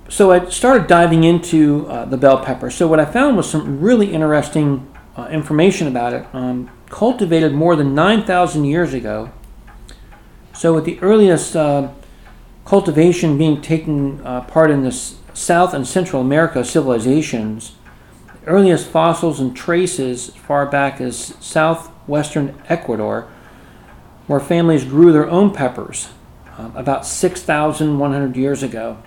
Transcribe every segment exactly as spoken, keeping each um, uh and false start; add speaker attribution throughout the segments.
Speaker 1: So I started diving into uh, the bell pepper. So what I found was some really interesting uh, information about it. Um, cultivated more than nine thousand years ago. So with the earliest uh, cultivation being taken uh, part in the S- South and Central America civilizations, the earliest fossils and traces as far back as southwestern Ecuador, where families grew their own peppers uh, about six thousand one hundred years ago.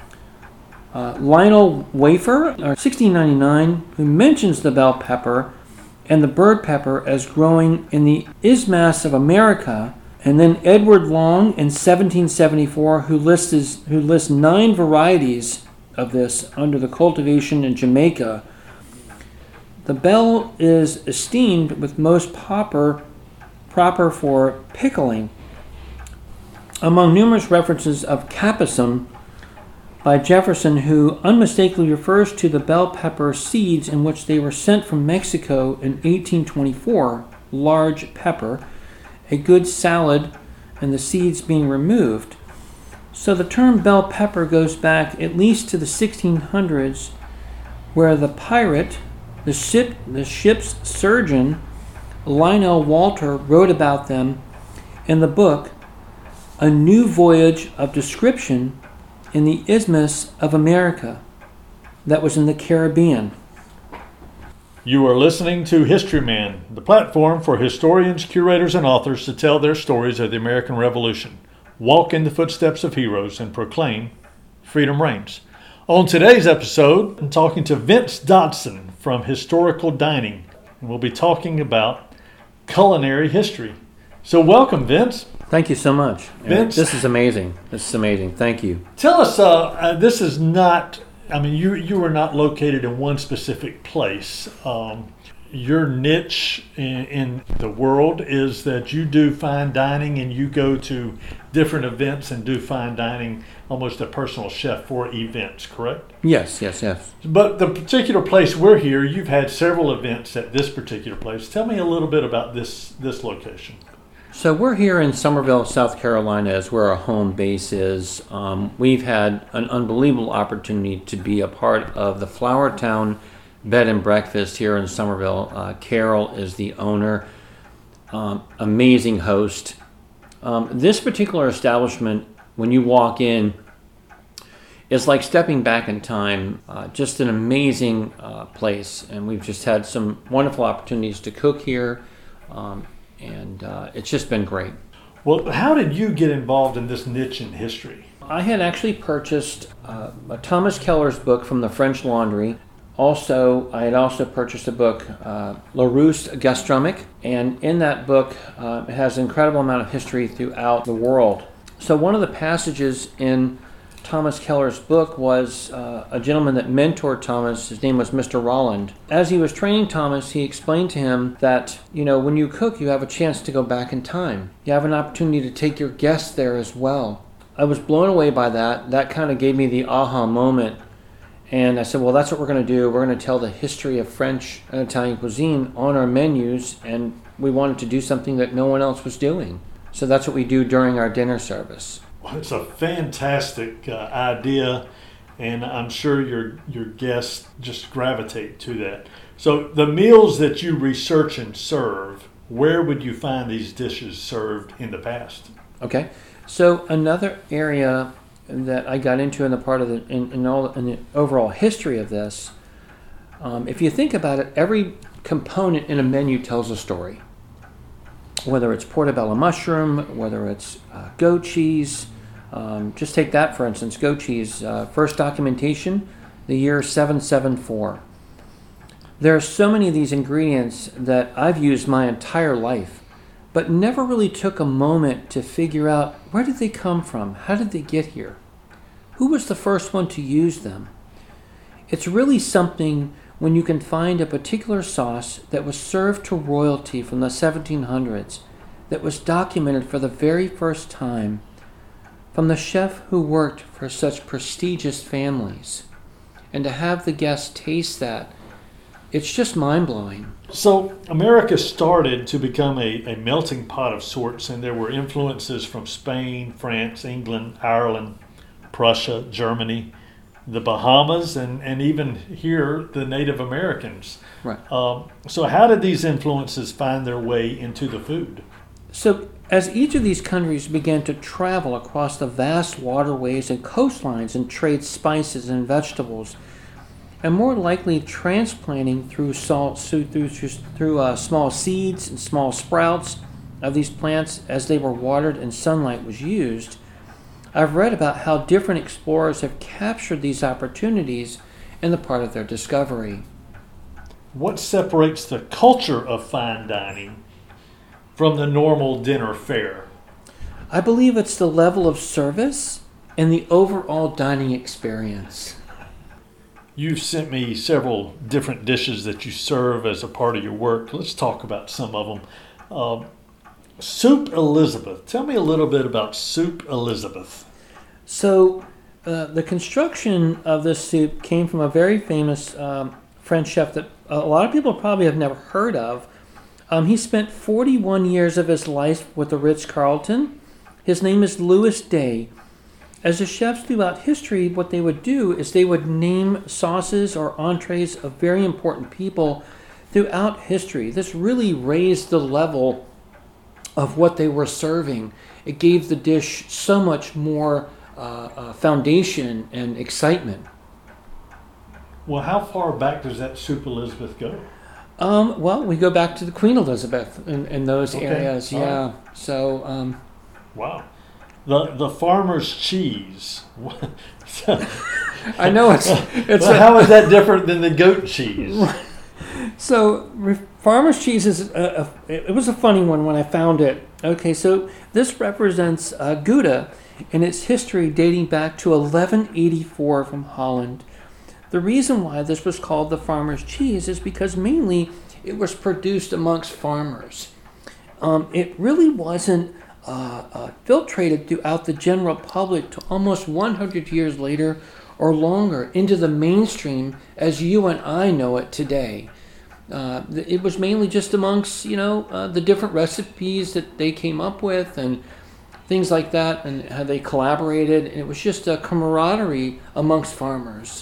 Speaker 1: Uh, Lionel Wafer, or sixteen ninety-nine, who mentions the bell pepper and the bird pepper as growing in the Isthmus of America, and then Edward Long in seventeen seventy-four, who lists who lists nine varieties of this under the cultivation in Jamaica. The bell is esteemed with most proper proper for pickling. Among numerous references of capsicum by Jefferson, who unmistakably refers to the bell pepper seeds in which they were sent from Mexico in eighteen twenty-four, large pepper, a good salad, and the seeds being removed. So the term bell pepper goes back at least to the sixteen hundreds, where the pirate, the ship, the ship's surgeon, Lionel Walter, wrote about them in the book A New Voyage of Description in the Isthmus of America, that was in the Caribbean.
Speaker 2: You are listening to History Man, the platform for historians, curators, and authors to tell their stories of the American Revolution, walk in the footsteps of heroes, and proclaim freedom reigns. On today's episode, I'm talking to Vince Dodson from Historical Dining, and we'll be talking about culinary history. So welcome, Vince.
Speaker 1: Thank you so much.
Speaker 2: Vince,
Speaker 1: this is amazing. This is amazing. Thank you.
Speaker 2: Tell us, uh, uh, this is not, I mean, you you are not located in one specific place. Um, your niche in, in the world is that you do fine dining and you go to different events and do fine dining, almost a personal chef for events, correct?
Speaker 1: Yes, yes, yes.
Speaker 2: But the particular place we're here, you've had several events at this particular place. Tell me a little bit about this this location.
Speaker 1: So we're here in Summerville, South Carolina, is where our home base is. Um, we've had an unbelievable opportunity to be a part of the Flower Town Bed and Breakfast here in Summerville. Uh, Carol is the owner, um, amazing host. Um, this particular establishment, when you walk in, is like stepping back in time. Uh, just an amazing uh, place, and we've just had some wonderful opportunities to cook here. Um, And uh, it's just been great.
Speaker 2: Well, how did you get involved in this niche in history?
Speaker 1: I had actually purchased uh, a Thomas Keller's book from the French Laundry. Also, I had also purchased a book, uh, Larousse Gastronomique, and in that book, uh, it has an incredible amount of history throughout the world. So one of the passages in Thomas Keller's book was uh, a gentleman that mentored Thomas. His name was Mister Rolland. As he was training Thomas, he explained to him that, you know, when you cook, you have a chance to go back in time. You have an opportunity to take your guests there as well. I was blown away by that. That kind of gave me the aha moment. And I said, well, that's what we're going to do. We're going to tell the history of French and Italian cuisine on our menus, and we wanted to do something that no one else was doing. So that's what we do during our dinner service.
Speaker 2: It's a fantastic uh, idea, and I'm sure your your guests just gravitate to that. So the meals that you research and serve, where would you find these dishes served in the past?
Speaker 1: Okay, so another area that I got into in the part of the in, in all in the overall history of this, um, if you think about it, every component in a menu tells a story. Whether it's portobello mushroom, whether it's uh, goat cheese, um, just take that for instance, goat cheese, uh, first documentation, the year seven seventy-four. There are so many of these ingredients that I've used my entire life, but never really took a moment to figure out where did they come from, how did they get here, who was the first one to use them. It's really something when you can find a particular sauce that was served to royalty from the seventeen hundreds, that was documented for the very first time from the chef who worked for such prestigious families. And to have the guests taste that, it's just mind-blowing.
Speaker 2: So America started to become a, a melting pot of sorts, and there were influences from Spain, France, England, Ireland, Prussia, Germany, the Bahamas, and, and even here, the Native Americans.
Speaker 1: Right.
Speaker 2: Um, so how did these influences find their way into the food?
Speaker 1: So, as each of these countries began to travel across the vast waterways and coastlines and trade spices and vegetables, and more likely transplanting through salt, through through uh, small seeds and small sprouts of these plants as they were watered and sunlight was used, I've read about how different explorers have captured these opportunities in the part of their discovery.
Speaker 2: What separates the culture of fine dining from the normal dinner fare?
Speaker 1: I believe it's the level of service and the overall dining experience.
Speaker 2: You've sent me several different dishes that you serve as a part of your work. Let's talk about some of them. Um, Soup Elizabeth. Tell me a little bit about Soup Elizabeth.
Speaker 1: So, uh, the construction of this soup came from a very famous um, French chef that a lot of people probably have never heard of. Um, he spent forty-one years of his life with the Ritz-Carlton. His name is Louis Day. As the chefs throughout history, what they would do is they would name sauces or entrees of very important people throughout history. This really raised the level of what they were serving. It gave the dish so much more uh, uh, foundation and excitement.
Speaker 2: Well, how far back does that Soup Elizabeth go?
Speaker 1: Um, well, we go back to the Queen Elizabeth in, in those
Speaker 2: Okay.
Speaker 1: areas.
Speaker 2: All
Speaker 1: Yeah.
Speaker 2: right.
Speaker 1: So, um,
Speaker 2: Wow. The the farmer's cheese.
Speaker 1: I know it's it's
Speaker 2: Well,
Speaker 1: a,
Speaker 2: how is that different than the goat cheese?
Speaker 1: so re- farmer's cheese is a, a, it was a funny one when I found it. Okay, so this represents uh, Gouda and its history dating back to eleven eighty-four from Holland. The reason why this was called the farmer's cheese is because mainly it was produced amongst farmers. Um, it really wasn't uh, uh, filtrated throughout the general public to almost one hundred years later or longer into the mainstream as you and I know it today. Uh, it was mainly just amongst, you know, uh, the different recipes that they came up with and things like that, and how they collaborated. And it was just a camaraderie amongst farmers.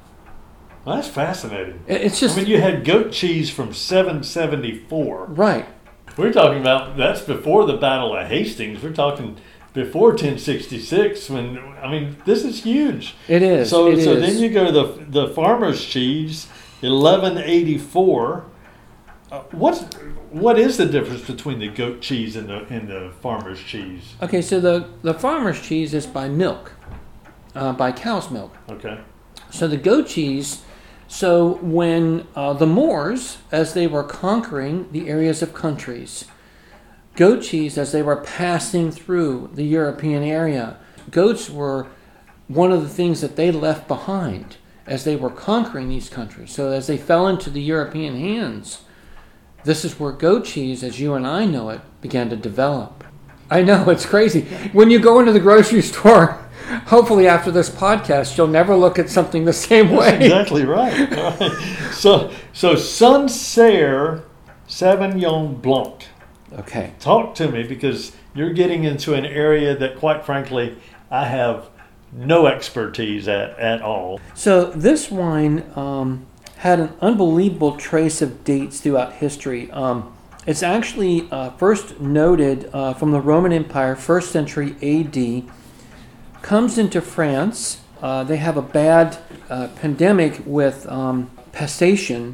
Speaker 2: Well, that's fascinating.
Speaker 1: It- It's just
Speaker 2: I mean, you had goat cheese from seven seventy-four.
Speaker 1: right.
Speaker 2: We're talking about, that's before the Battle of Hastings. We're talking before ten sixty-six. When I mean, this is huge.
Speaker 1: It is.
Speaker 2: So,
Speaker 1: it
Speaker 2: so
Speaker 1: is.
Speaker 2: then you go to the the farmer's cheese, eleven eighty-four. Uh, what's what is the difference between the goat cheese and the and the farmer's cheese?
Speaker 1: Okay, so the the farmer's cheese is by milk, uh, by cow's milk.
Speaker 2: Okay.
Speaker 1: So the goat cheese. So when uh, the Moors, as they were conquering the areas of countries, goat cheese, as they were passing through the European area, goats were one of the things that they left behind as they were conquering these countries. So as they fell into the European hands, this is where goat cheese, as you and I know it, began to develop. I know, it's crazy. When you go into the grocery store, hopefully after this podcast, you'll never look at something the same way.
Speaker 2: That's exactly right. Right. So, so Sancerre Sauvignon Blanc.
Speaker 1: Okay.
Speaker 2: Talk to me, because you're getting into an area that, quite frankly, I have no expertise at at all.
Speaker 1: So this wine um, had an unbelievable trace of dates throughout history. Um, it's actually uh, first noted uh, from the Roman Empire, first century A D, comes into France. Uh, they have a bad uh, pandemic with um, pestation.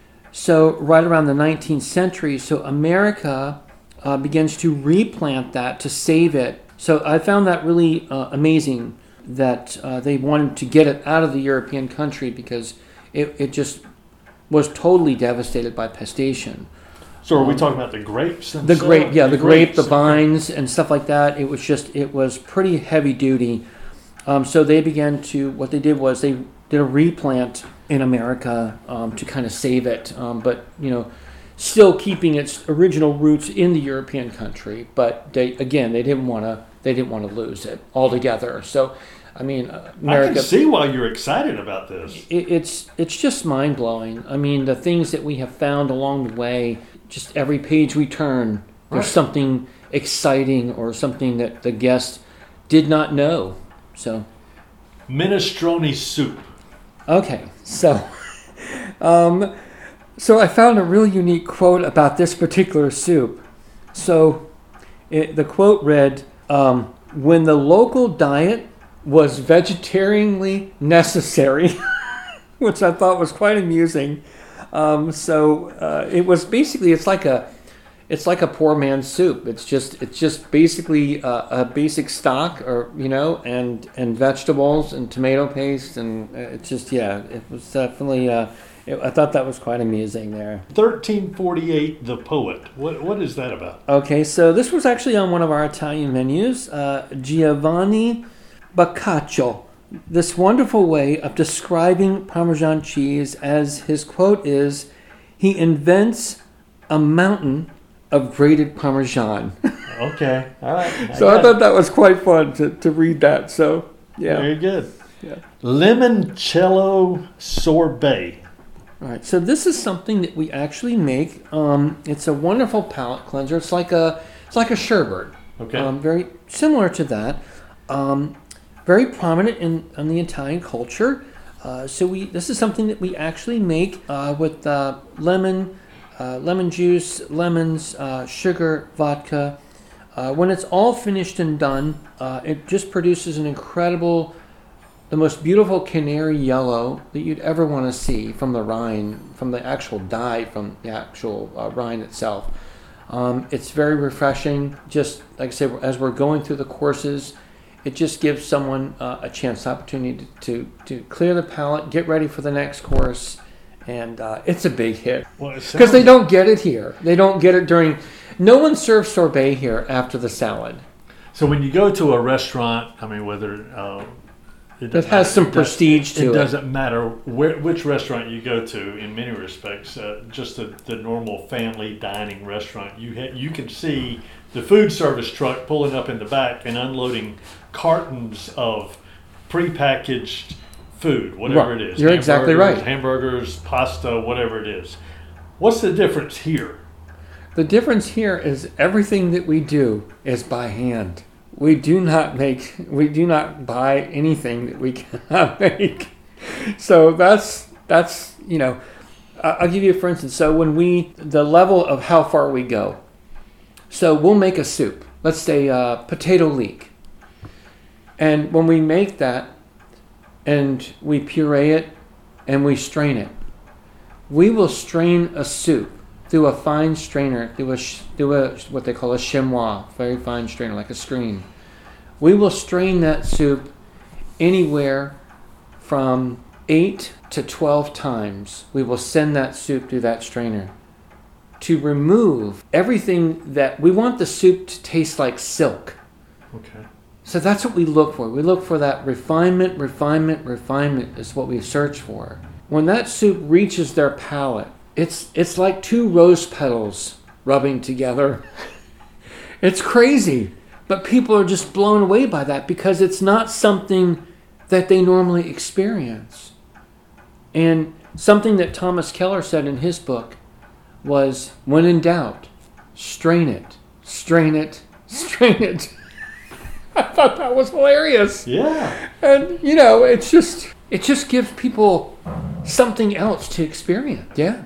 Speaker 1: So right around the nineteenth century, so America uh, begins to replant that to save it. So I found that really uh, amazing that uh, they wanted to get it out of the European country because it, it just was totally devastated by pestation.
Speaker 2: So are we talking about the grapes
Speaker 1: The
Speaker 2: themselves?
Speaker 1: grape, yeah, the, grape, the
Speaker 2: grapes.
Speaker 1: vines, and stuff like that. It was just, it was pretty heavy duty. Um, so they began to, what they did was they did a replant in America um, to kind of save it, um, but you know, still keeping its original roots in the European country. But they, again, they didn't want to, they didn't want to lose it altogether. So, I mean, uh, America.
Speaker 2: I can see why you're excited about this.
Speaker 1: It, it's it's just mind blowing. I mean, the things that we have found along the way. Just every page we turn, there's
Speaker 2: Right.
Speaker 1: something exciting or something that the guest did not know. So,
Speaker 2: Minestrone soup.
Speaker 1: Okay, so um, so I found a really unique quote about this particular soup. So it, the quote read, um, "When the local diet was vegetarianly necessary," which I thought was quite amusing. Um, so uh, it was basically it's like a it's like a poor man's soup. It's just it's just basically a, a basic stock, or you know, and and vegetables and tomato paste, and it's just yeah, it was definitely. Uh, it, I thought that was quite amusing there.
Speaker 2: thirteen forty-eight, The Poet. What what is that about?
Speaker 1: Okay, so this was actually on one of our Italian menus, uh, Giovanni Boccaccio. This wonderful way of describing Parmesan cheese, as his quote is, he invents a mountain of grated Parmesan.
Speaker 2: Okay, all right. I
Speaker 1: So I
Speaker 2: got
Speaker 1: thought that was quite fun to, to read that. So,
Speaker 2: it.
Speaker 1: yeah.
Speaker 2: Very good.
Speaker 1: Yeah.
Speaker 2: Limoncello sorbet.
Speaker 1: All right, so this is something that we actually make. Um, it's a wonderful palate cleanser. It's like a it's like a sherbet.
Speaker 2: Okay.
Speaker 1: Um, very similar to that. Um, very prominent in, in the Italian culture. Uh, so we this is something that we actually make uh, with uh, lemon, uh, lemon juice, lemons, uh, sugar, vodka. Uh, when it's all finished and done, uh, it just produces an incredible, the most beautiful canary yellow that you'd ever want to see from the rind, from the actual dye from the actual uh, rind itself. Um, it's very refreshing. Just like I said, as we're going through the courses, it just gives someone uh, a chance, opportunity to, to to clear the palate, get ready for the next course, and uh, it's a big hit.
Speaker 2: Well, it
Speaker 1: Because
Speaker 2: sounds-
Speaker 1: they don't get it here. They don't get it during. No one serves sorbet here after the salad.
Speaker 2: So when you go to a restaurant, I mean, whether uh, it,
Speaker 1: It
Speaker 2: doesn't
Speaker 1: has
Speaker 2: matter-
Speaker 1: some
Speaker 2: it does-
Speaker 1: prestige to
Speaker 2: it
Speaker 1: it.
Speaker 2: doesn't matter where, which restaurant you go to. In many respects, uh, just the, the normal family dining restaurant, you ha- you can see the food service truck pulling up in the back and unloading cartons of prepackaged food, whatever
Speaker 1: Right.
Speaker 2: it is.
Speaker 1: You're exactly
Speaker 2: Hamburgers,
Speaker 1: right.
Speaker 2: Hamburgers, pasta, whatever it is. What's the difference here?
Speaker 1: The difference here is everything that we do is by hand. We do not make, we do not buy anything that we cannot make. So that's, that's, you know, I- I'll give you for instance. So when we, the level of how far we go. So we'll make a soup. Let's say uh, potato leek. And when we make that and we puree it and we strain it, we will strain a soup through a fine strainer, through a, sh- through a what they call a chamois, very fine strainer, like a screen. We will strain that soup anywhere from eight to twelve times. We will send that soup through that strainer to remove everything that we want the soup to taste like silk.
Speaker 2: Okay.
Speaker 1: So that's what we look for. We look for that refinement, refinement, refinement is what we search for. When that soup reaches their palate, it's it's like two rose petals rubbing together. It's crazy, but people are just blown away by that because it's not something that they normally experience. And something that Thomas Keller said in his book was, when in doubt, strain it, strain it, strain it. I thought that was hilarious.
Speaker 2: Yeah.
Speaker 1: And, you know, it's just, it just gives people something else to experience. Yeah.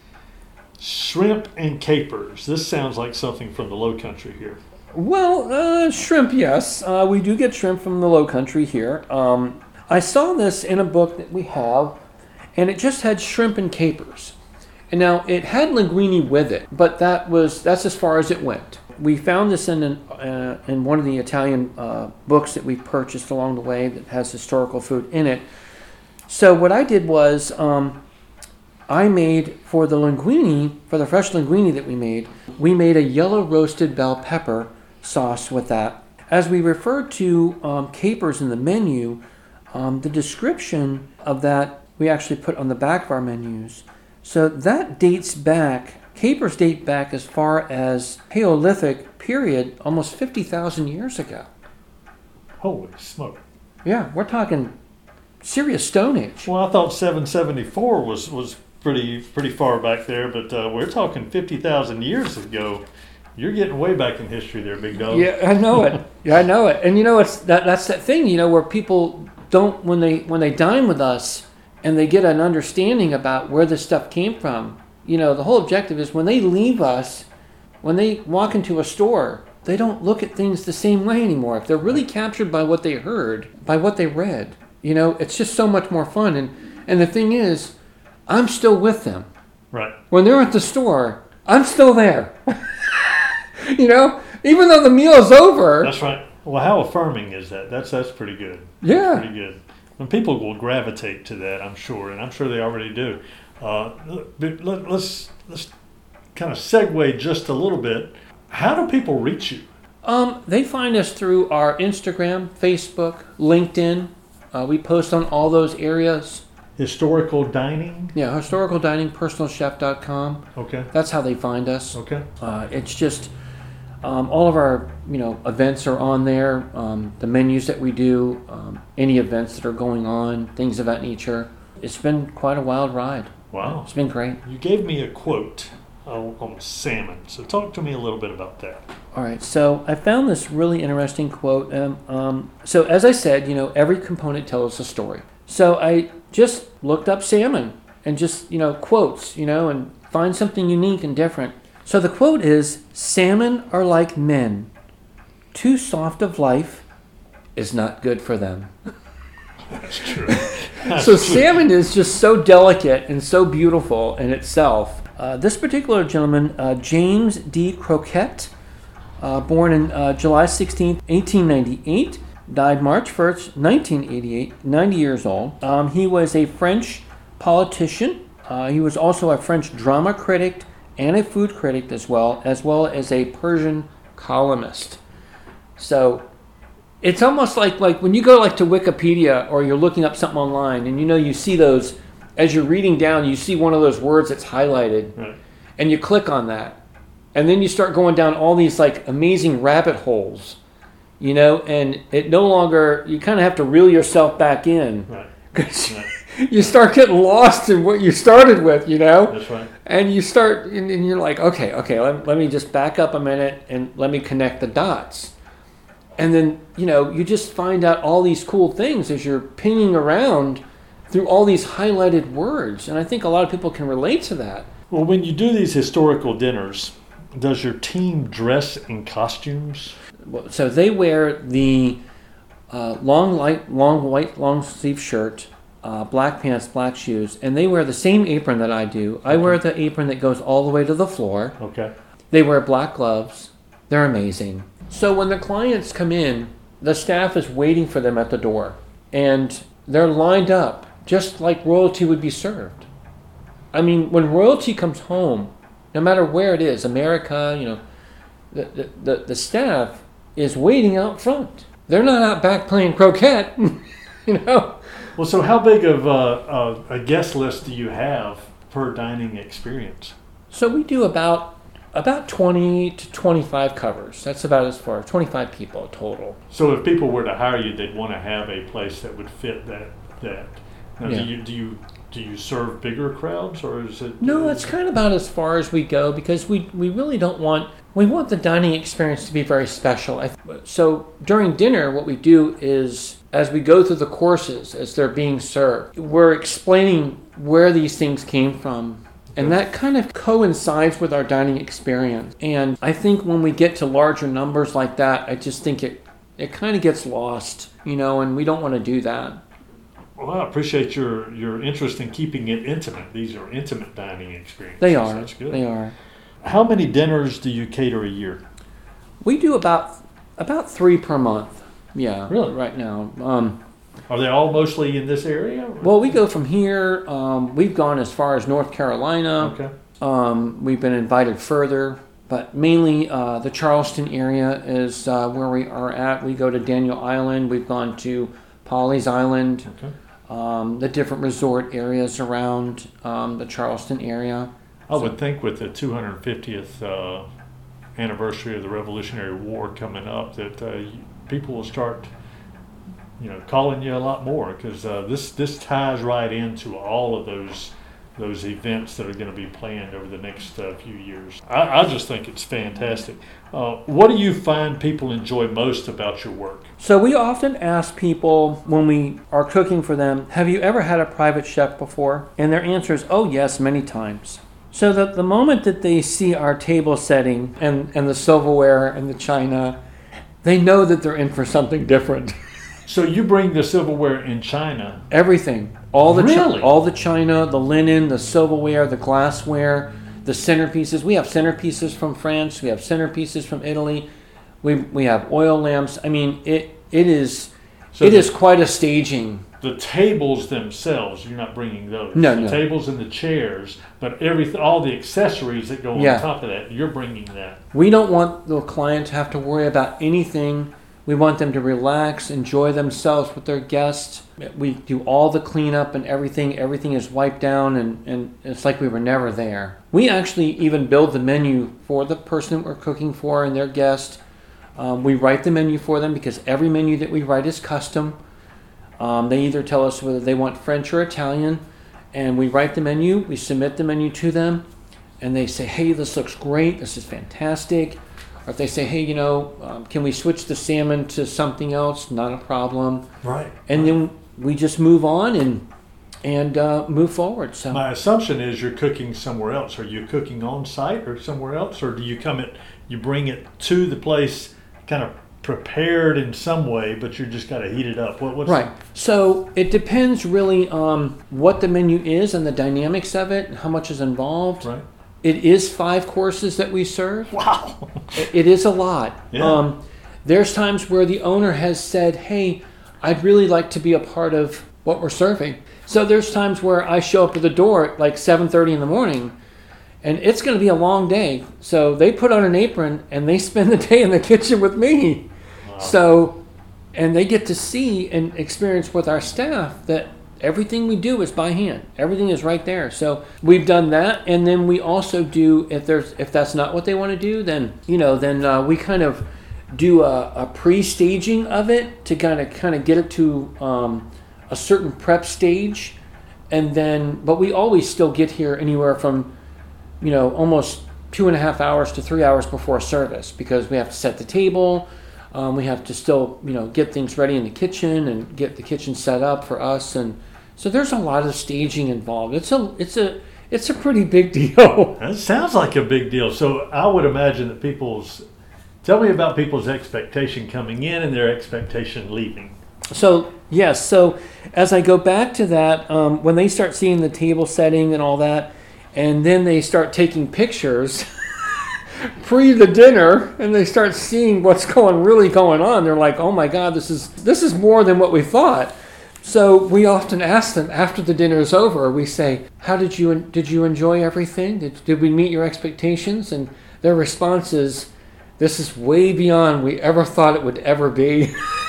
Speaker 2: Shrimp and capers. This sounds like something from the Low Country here.
Speaker 1: Well, uh, shrimp, yes. Uh, we do get shrimp from the Low Country here. Um, I saw this in a book that we have, and it just had shrimp and capers. And now it had linguine with it, but that was that's as far as it went. We found this in an, uh, in one of the Italian uh, books that we purchased along the way that has historical food in it. So what I did was um, I made for the linguine, for the fresh linguine that we made, we made a yellow roasted bell pepper sauce with that. As we referred to um, capers in the menu, um, the description of that we actually put on the back of our menus. So that dates back, capers date back as far as Paleolithic period, almost fifty thousand years ago.
Speaker 2: Holy smoke.
Speaker 1: Yeah, we're talking serious Stone Age.
Speaker 2: Well, I thought seven seventy-four was, was pretty pretty far back there, but uh, we're talking fifty thousand years ago. You're getting way back in history there, big dog.
Speaker 1: Yeah, I know it. Yeah, I know it. And you know, it's that that's that thing, you know, where people don't when they when they dine with us and they get an understanding about where this stuff came from. You know, the whole objective is when they leave us, when they walk into a store, they don't look at things the same way anymore. If they're really captured by what they heard, by what they read, you know, it's just so much more fun. And, and the thing is, I'm still with them.
Speaker 2: Right.
Speaker 1: When they're at the store, I'm still there. You know, even though the meal is over.
Speaker 2: That's right. Well, how affirming is that? That's that's pretty good.
Speaker 1: Yeah.
Speaker 2: That's pretty good. And people will gravitate to that, I'm sure, and I'm sure they already do. Uh, but let, let's let's kind of segue just a little bit. How do people reach you?
Speaker 1: Um, they find us through our Instagram, Facebook, LinkedIn. Uh, we post on all those areas.
Speaker 2: Historical dining?
Speaker 1: Yeah, historical dining personal chef dot com.
Speaker 2: Okay.
Speaker 1: That's how they find us.
Speaker 2: Okay.
Speaker 1: Uh, it's just um, all of our you know events are on there. Um, the menus that we do, um, any events that are going on, things of that nature. It's been quite a wild ride.
Speaker 2: Wow.
Speaker 1: It's been great.
Speaker 2: You gave me a quote on, on salmon, so talk to me a little bit about that.
Speaker 1: All right, so I found this really interesting quote. Um, um, so as I said, you know, every component tells a story. So I just looked up salmon and just, you know, quotes, you know, and find something unique and different. So the quote is, "Salmon are like men. Too soft of life is not good for them."
Speaker 2: That's true. That's
Speaker 1: so
Speaker 2: true.
Speaker 1: Salmon is just so delicate and so beautiful in itself. Uh, this particular gentleman, uh, James D. Croquette, uh, born in uh, July sixteenth, eighteen ninety-eight, died March first, nineteen eighty-eight, ninety years old. Um, he was a French politician. Uh, he was also a French drama critic and a food critic as well, as well as a Persian columnist. So it's almost like, like when you go like to Wikipedia or you're looking up something online and you know you see those, as you're reading down, you see one of those words that's highlighted,
Speaker 2: Right.
Speaker 1: and you click on that. And then you start going down all these like amazing rabbit holes, you know, and it no longer, you kind of have to reel yourself back in.
Speaker 2: Right.
Speaker 1: Because
Speaker 2: Right.
Speaker 1: you start getting lost in what you started with, you know?
Speaker 2: That's right.
Speaker 1: And you start, and, and you're like, okay, okay, let, let me just back up a minute and let me connect the dots. And then, you know, you just find out all these cool things as you're pinging around through all these highlighted words. And I think a lot of people can relate to that.
Speaker 2: Well, when you do these historical dinners, does your team dress in costumes?
Speaker 1: So they wear the uh, long, light, long white, long sleeve shirt, uh, black pants, black shoes, and they wear the same apron that I do. I
Speaker 2: Okay.
Speaker 1: wear the apron that goes all the way to the floor.
Speaker 2: Okay.
Speaker 1: They wear black gloves. They're amazing. So when the clients come in, the staff is waiting for them at the door, and they're lined up just like royalty would be served. I mean, when royalty comes home, no matter where it is, America, you know, the, the, the, the staff is waiting out front. They're not out back playing croquet, you know.
Speaker 2: Well, so how big of a, a, a guest list do you have per dining experience?
Speaker 1: So we do about about twenty to twenty-five covers. That's about as far, twenty-five people total.
Speaker 2: So if people were to hire you, they'd want to have a place that would fit that. That. Now,
Speaker 1: Yeah.
Speaker 2: do you do you do you serve bigger crowds, or is it?
Speaker 1: No, it's kind of about as far as we go because we, we really don't want, we want the dining experience to be very special. I, so during dinner, what we do is, as we go through the courses, as they're being served, we're explaining where these things came from. And that kind of coincides with our dining experience. And I think when we get to larger numbers like that, I just think it, it kind of gets lost, you know, and we don't want to do that.
Speaker 2: Well, I appreciate your, your interest in keeping it intimate. These are intimate dining experiences.
Speaker 1: They are.
Speaker 2: That's good.
Speaker 1: They are.
Speaker 2: How many dinners do you cater a year?
Speaker 1: We do about about three per month. Yeah.
Speaker 2: Really?
Speaker 1: Right now. Um,
Speaker 2: Are they all mostly in this area?
Speaker 1: well, we go from here. Um, we've gone as far as North Carolina.
Speaker 2: Okay.
Speaker 1: Um, we've been invited further, but mainly uh, the Charleston area is uh, where we are at. We go to Daniel Island. We've gone to Pawleys Island.
Speaker 2: Okay.
Speaker 1: Um, the different resort areas around um, the Charleston area.
Speaker 2: I would think with the two hundred fiftieth uh, anniversary of the Revolutionary War coming up that uh, you, people will start, you know, calling you a lot more because uh, this this ties right into all of those those events that are going to be planned over the next uh, few years. I, I just think it's fantastic. Uh, what do you find people enjoy most about your work?
Speaker 1: So we often ask people when we are cooking for them, have you ever had a private chef before? And their answer is, oh yes, many times. So that the moment that they see our table setting and, and the silverware and the china, they know that they're in for something different.
Speaker 2: So you bring the silverware in China?
Speaker 1: Everything. All the
Speaker 2: Really?
Speaker 1: chi- all the china, the linen, the silverware, the glassware, the centerpieces. We have centerpieces from France. We have centerpieces from Italy. We we have oil lamps. I mean, it it is
Speaker 2: So
Speaker 1: it
Speaker 2: the-
Speaker 1: is quite a staging.
Speaker 2: The tables themselves, you're not bringing those.
Speaker 1: No,
Speaker 2: the
Speaker 1: no.
Speaker 2: tables and the chairs, but everything, all the accessories that go on
Speaker 1: Yeah.
Speaker 2: top of that, you're bringing that.
Speaker 1: We don't want the client to have to worry about anything. We want them to relax, enjoy themselves with their guests. We do all the cleanup and everything. Everything is wiped down, and, and it's like we were never there. We actually even build the menu for the person that we're cooking for and their guest. Um, we write the menu for them because every menu that we write is custom. Um, they either tell us whether they want French or Italian, and we write the menu, we submit the menu to them, and they say, hey, this looks great, this is fantastic. Or if they say, hey, you know, um, can we switch the salmon to something else? Not a problem.
Speaker 2: Right.
Speaker 1: And then we just move on and and uh, move forward. So
Speaker 2: My assumption is you're cooking somewhere else. Are you cooking on site or somewhere else, or do you come it, you bring it to the place, kind of prepared in some way, but you just got to heat it up? What, what's
Speaker 1: Right. So it depends really on what the menu is and the dynamics of it, and how much is involved.
Speaker 2: Right.
Speaker 1: It is five courses that we serve.
Speaker 2: Wow.
Speaker 1: It, it is a lot.
Speaker 2: Yeah.
Speaker 1: Um, there's times where the owner has said, hey, I'd really like to be a part of what we're serving. So there's times where I show up at the door at like seven thirty in the morning, and it's going to be a long day. So they put on an apron and they spend the day in the kitchen with me.
Speaker 2: Wow.
Speaker 1: So, and they get to see and experience with our staff that everything we do is by hand. Everything is right there. So we've done that, and then we also do, if there's if that's not what they want to do, then you know, then uh, we kind of do a, a pre-staging of it to kind of kind of get it to um, a certain prep stage, and then but we always still get here anywhere from you know almost two and a half hours to three hours before service, because we have to set the table. Um, we have to still, you know, get things ready in the kitchen and get the kitchen set up for us, and so there's a lot of staging involved. It's a, it's a, it's a pretty big deal.
Speaker 2: That sounds like a big deal. So I would imagine that people's, tell me about people's expectation coming in and their expectation leaving.
Speaker 1: So yes, so as I go back to that, um, when they start seeing the table setting and all that, and then they start taking pictures pre the dinner, and they start seeing what's going really going on, they're like, oh my god, this is this is more than what we thought. So we often ask them after the dinner is over, we say, how did you did you enjoy everything? Did, did we meet your expectations? And their response is, this is way beyond we ever thought it would ever be.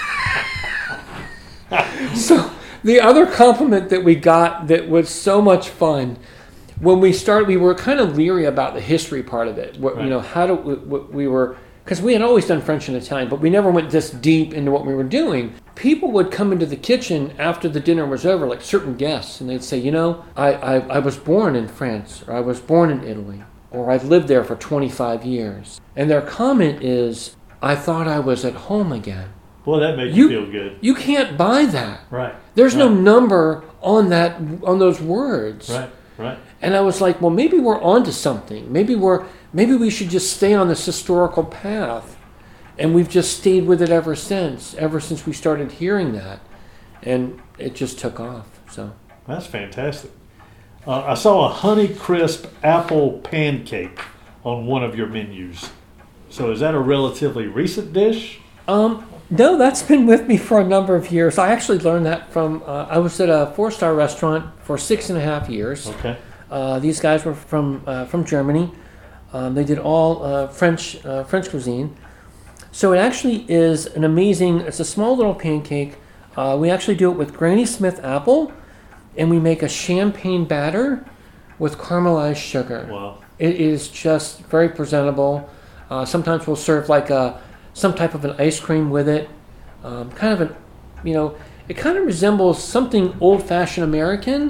Speaker 1: So the other compliment that we got that was so much fun, when we started, we were kind of leery about the history part of it. What,
Speaker 2: Right.
Speaker 1: You know, how do we, we were, because we had always done French and Italian, but we never went this deep into what we were doing. People would come into the kitchen after the dinner was over, like certain guests, and they'd say, you know, I, I, I was born in France, or I was born in Italy, or I've lived there for twenty-five years. And their comment is, I thought I was at home again.
Speaker 2: Boy, that makes
Speaker 1: You-
Speaker 2: you feel good.
Speaker 1: You can't buy that.
Speaker 2: Right.
Speaker 1: There's no
Speaker 2: Right.
Speaker 1: number on that, on those words.
Speaker 2: Right. Right.
Speaker 1: And I was like, well, maybe we're onto something. Maybe we're maybe we should just stay on this historical path. And we've just stayed with it ever since, ever since we started hearing that. And it just took off. So
Speaker 2: That's fantastic. Uh, I saw a Honey Crisp apple pancake on one of your menus. So is that a relatively recent dish?
Speaker 1: um no, that's been with me for a number of years. I actually learned that from uh, I was at a four-star restaurant for six and a half years.
Speaker 2: Okay.
Speaker 1: Uh, these guys were from uh, from Germany. Um, they did all uh, French uh, French cuisine. So it actually is an amazing. It's a small little pancake. Uh, we actually do it with Granny Smith apple, and we make a champagne batter with caramelized sugar.
Speaker 2: Wow.
Speaker 1: It is just very presentable. Uh, sometimes we'll serve like a some type of an ice cream with it. Um, kind of an, you know, it kind of resembles something old-fashioned American,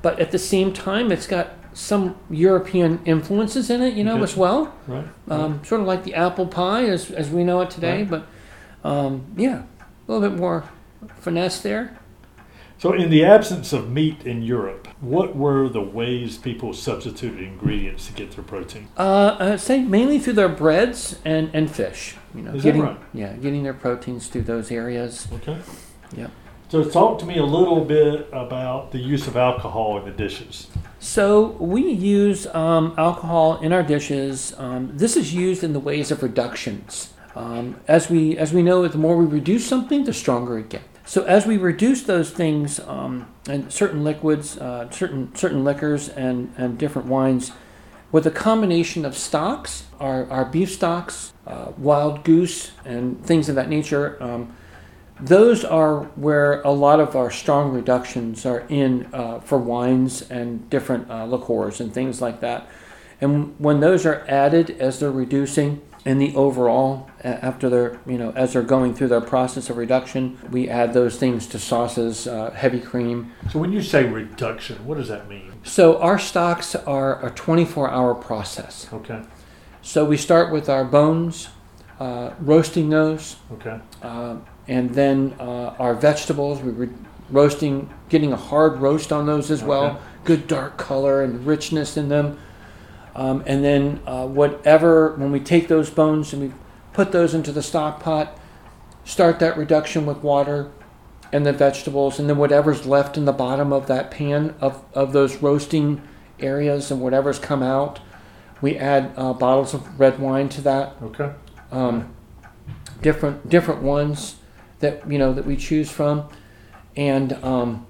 Speaker 1: but at the same time, it's got some European influences in it, you know,
Speaker 2: Okay.
Speaker 1: as well.
Speaker 2: Right.
Speaker 1: Um, sort of like the apple pie as, as we know it today,
Speaker 2: Right.
Speaker 1: but um, yeah, a little bit more finesse there.
Speaker 2: So, in the absence of meat in Europe, what were the ways people substituted ingredients to get their protein?
Speaker 1: Uh, I'd say mainly through their breads and, and fish. You know,
Speaker 2: Is that
Speaker 1: getting
Speaker 2: right?
Speaker 1: yeah, getting their proteins through those areas.
Speaker 2: Okay.
Speaker 1: Yep.
Speaker 2: So, talk to me a little bit about the use of alcohol in the dishes.
Speaker 1: So we use um, alcohol in our dishes. Um, this is used in the ways of reductions. Um, as we as we know, the more we reduce something, the stronger it gets. So as we reduce those things um, and certain liquids, uh, certain certain liquors, and, and different wines, with a combination of stocks, our, our beef stocks, uh, wild goose, and things of that nature, um, those are where a lot of our strong reductions are in uh, for wines and different uh, liqueurs and things like that. And when those are added as they're reducing in the overall, after they're, you know, as they're going through their process of reduction, we add those things to sauces, uh, heavy cream.
Speaker 2: So, when you say reduction, what does that mean?
Speaker 1: So our stocks are a twenty-four hour process.
Speaker 2: Okay.
Speaker 1: So we start with our bones, uh, roasting those,
Speaker 2: Okay.
Speaker 1: uh, and then uh, our vegetables, we were roasting, getting a hard roast on those as well.
Speaker 2: Okay.
Speaker 1: Good dark color and richness in them. Um, and then uh, whatever, when we take those bones and we put those into the stock pot, start that reduction with water and the vegetables, and then whatever's left in the bottom of that pan of, of those roasting areas and whatever's come out, we add uh, bottles of red wine to that.
Speaker 2: Okay.
Speaker 1: Um, different different ones that you know that we choose from, and um,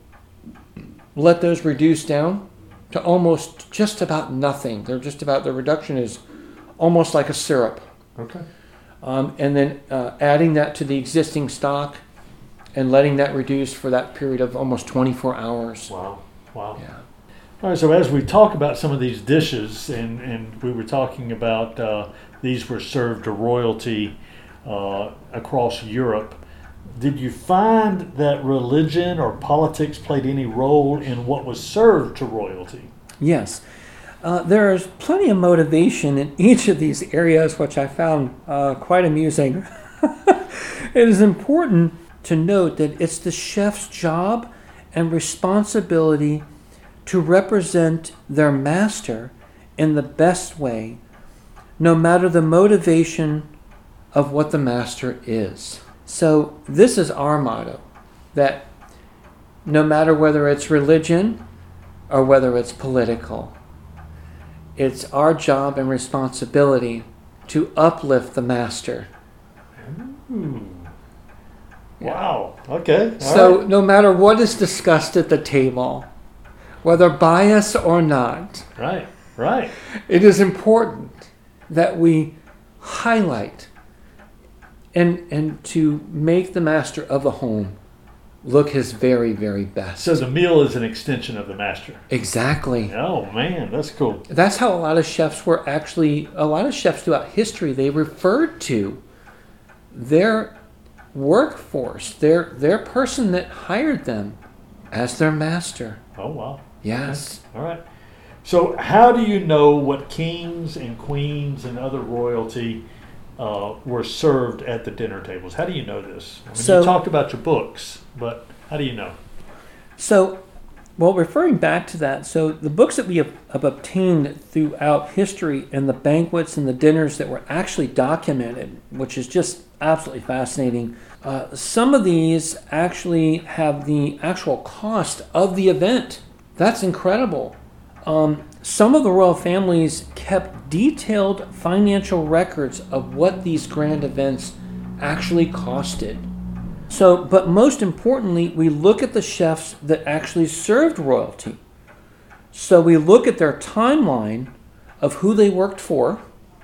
Speaker 1: let those reduce down to almost just about nothing. They're just about, the reduction is almost like a syrup.
Speaker 2: Okay.
Speaker 1: Um, and then uh, adding that to the existing stock and letting that reduce for that period of almost twenty-four hours.
Speaker 2: Wow. Wow.
Speaker 1: Yeah.
Speaker 2: All right, so as we talk about some of these dishes, and, and we were talking about uh, these were served to royalty uh, across Europe, did you find that religion or politics played any role in what was served to royalty?
Speaker 1: Yes. Uh, there is plenty of motivation in each of these areas, which I found uh, quite amusing. It is important to note that it's the chef's job and responsibility to represent their master in the best way, no matter the motivation of what the master is. So this is our motto, that no matter whether it's religion or whether it's political, it's our job and responsibility to uplift the master.
Speaker 2: Hmm. Wow. Okay. All
Speaker 1: So
Speaker 2: right.
Speaker 1: no matter what is discussed at the table, whether bias or not,
Speaker 2: Right. Right.
Speaker 1: it is important that we highlight and and to make the master of the home look his very, very best.
Speaker 2: So the meal is an extension of the master.
Speaker 1: Exactly.
Speaker 2: Oh man, that's cool.
Speaker 1: That's how a lot of chefs were actually, a lot of chefs throughout history, they referred to their workforce, their their person that hired them as their master.
Speaker 2: Oh wow.
Speaker 1: Yes.
Speaker 2: All right. So how do you know what kings and queens and other royalty uh, were served at the dinner tables? How do you know this? I mean,
Speaker 1: So-
Speaker 2: you talked about your books, but how do you know?
Speaker 1: So, well, referring back to that, so the books that we have, have obtained throughout history and the banquets and the dinners that were actually documented, which is just absolutely fascinating, uh, some of these actually have the actual cost of the event. That's incredible. Um, some of the royal families kept detailed financial records of what these grand events actually costed. So, but most importantly, we look at the chefs that actually served royalty. So we look at their timeline of who they worked for,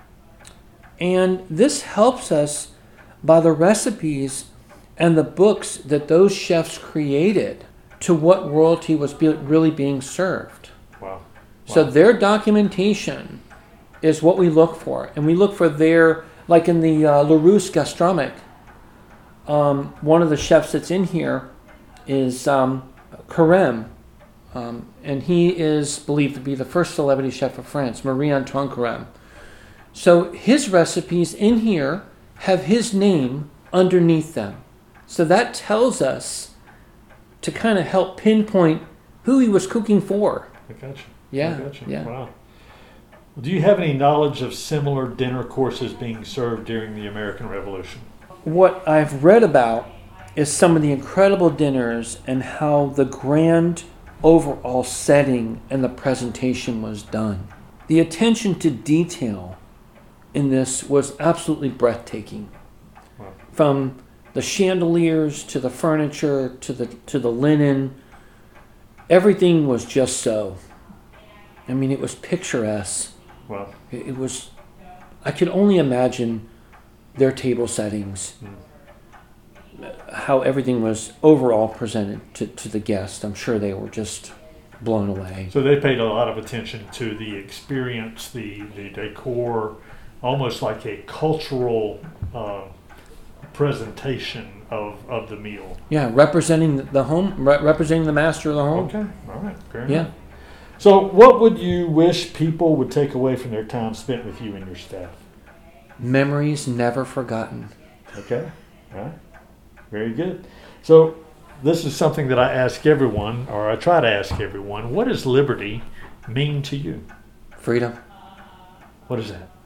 Speaker 1: and this helps us by the recipes and the books that those chefs created to what royalty was be- really being served.
Speaker 2: Wow.
Speaker 1: So
Speaker 2: Wow.
Speaker 1: their documentation is what we look for, and we look for their, like in the uh, Larousse Gastronomique, um, one of the chefs that's in here is um, Carême, Um, and he is believed to be the first celebrity chef of France, Marie-Antoine Carême. So his recipes in here have his name underneath them. So that tells us to kind of help pinpoint who he was cooking for.
Speaker 2: I got you.
Speaker 1: Yeah,
Speaker 2: I got you.
Speaker 1: yeah.
Speaker 2: Wow. Do you have any knowledge of similar dinner courses being served during the American Revolution?
Speaker 1: What I've read about is some of the incredible dinners and how the grand overall setting and the presentation was done. The attention to detail in this was absolutely breathtaking.
Speaker 2: Wow.
Speaker 1: From the chandeliers to the furniture to the to the linen, everything was just so. I mean, it was picturesque.
Speaker 2: Wow.
Speaker 1: It, it was. I could only imagine their table settings, mm. how everything was overall presented to, to the guests. I'm sure they were just blown away.
Speaker 2: So they paid a lot of attention to the experience, the, the decor, almost like a cultural uh, presentation of, of the meal.
Speaker 1: Yeah, representing the home, re- representing the master of the home.
Speaker 2: Okay, all right, fair
Speaker 1: Yeah.
Speaker 2: enough. So what would you wish people would take away from their time spent with you and your staff?
Speaker 1: Memories never forgotten.
Speaker 2: Okay, all right, very good. So this is something that I ask everyone, or I try to ask everyone. What does liberty mean to you?
Speaker 1: Freedom.
Speaker 2: What is that?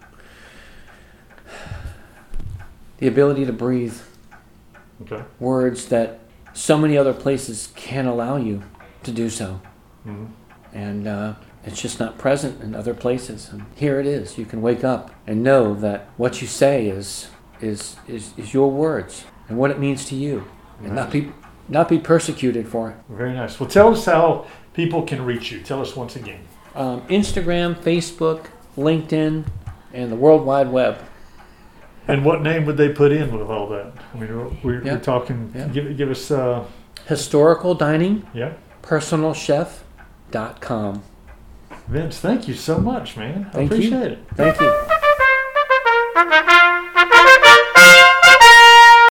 Speaker 1: The ability to breathe.
Speaker 2: Okay.
Speaker 1: Words that so many other places can't allow you to do so.
Speaker 2: Mm-hmm.
Speaker 1: And uh, it's just not present in other places. And here it is. You can wake up and know that what you say is is is, is your words and what it means to you, nice. And not be not be persecuted for it.
Speaker 2: Very nice. Well, tell us how people can reach you. Tell us once again.
Speaker 1: Um, Instagram, Facebook, LinkedIn, and the World Wide Web.
Speaker 2: And what name would they put in with all that? I mean, we're,
Speaker 1: yeah.
Speaker 2: we're talking.
Speaker 1: Yeah.
Speaker 2: Give give us. Uh,
Speaker 1: Historical Dining.
Speaker 2: Yeah.
Speaker 1: Personal Chef dot com.
Speaker 2: Vince, thank you so much, man. I
Speaker 1: Thank
Speaker 2: appreciate
Speaker 1: you.
Speaker 2: it.
Speaker 1: Thank you.